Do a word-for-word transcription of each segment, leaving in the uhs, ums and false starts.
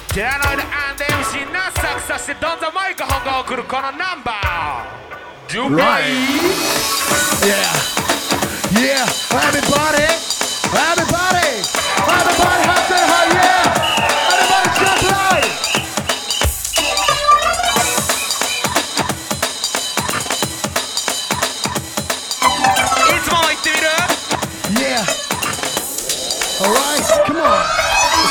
ジェラノイド &エムシー ナッサク、そしてドンザマイク本が送るこのナンバー準備 Right. Yeah. Yeah. Everybody. Everybody. Everybody have that high. Yeah. Everybody jump right. いつもの言ってみる Yeah. Alright. Come on.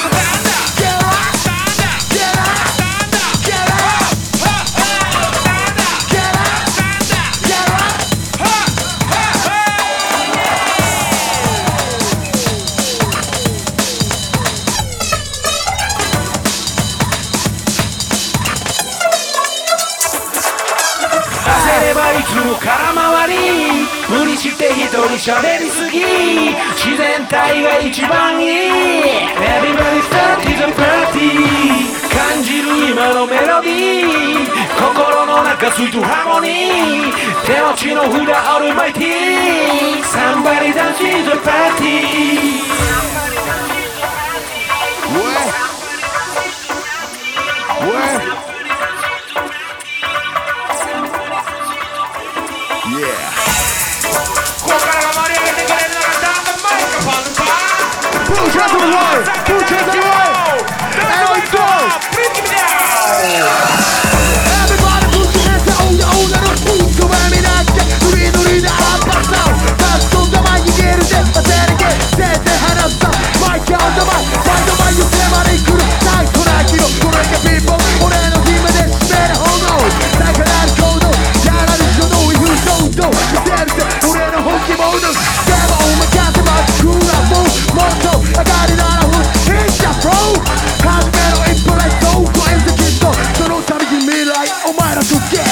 いつも空回り無理して一人喋りすぎ自然体が一番いい Everybody start is a party 感じる今のメロディー心の中スイートハーモニー手持ちの札オールマイティー Somebody dance is a party What? What? Yeah. ここからが盛り上げてくれるのがダンスマイクフォンか Put your hands on the line. Put your hands on the line. And we go. Bring me down Everybody put your hands on your own little food. So let me not get to read the read the up and down. That's on the mic, you get it. I said again. Said the hand up. Mic on the mic. Find the mic, you say my name. Could have died for that kilo. For like a people. Or an of him and then spare the whole road. Like an ad code. Yeah, I don't know if you don't know. You said it. Or an of hokey motor. Never on my cat. My crew. I move. Motto. I got it on a hook. Hit ya, bro. How's metal in polite? Don't go in the kid. So don't tell me you mean like. Oh my, that's so gas.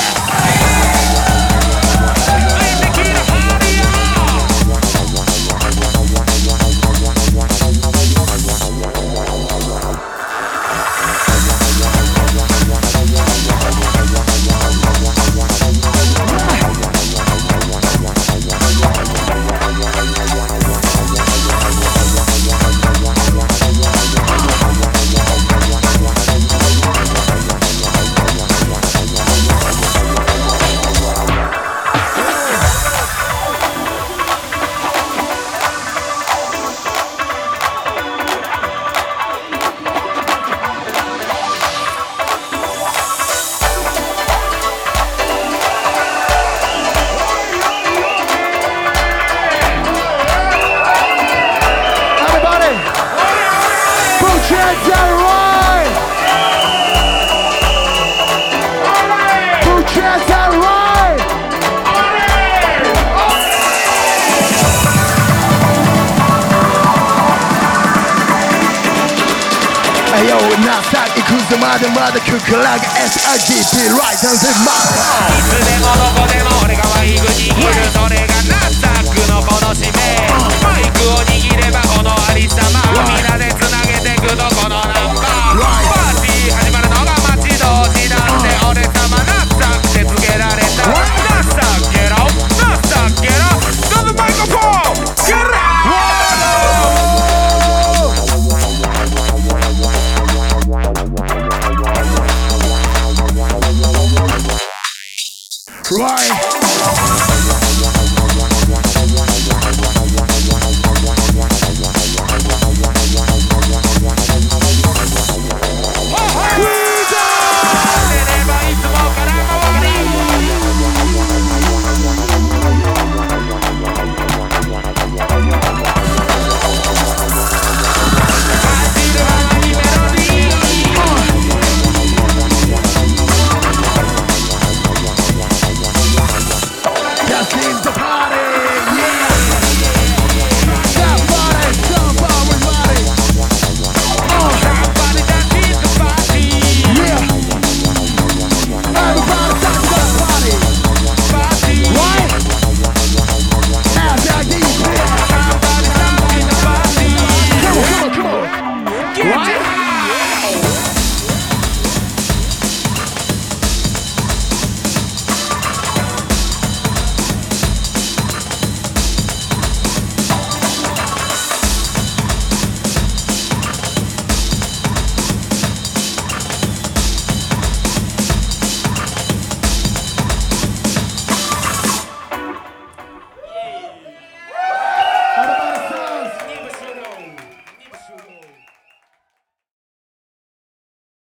Yo, now start it cause the mother mother cook like S I D P right on the mouth いつでもどこでも俺がマイク握るそれがナッサックのこの使命マイクを握ればこのありさまみんなでつなげてくとこのナンバーパーティー始まるのが待ち遠しだって俺様ナッサックってつけられたナッサックゲロナッサックゲロどうぞマイクフォンゲロ Right.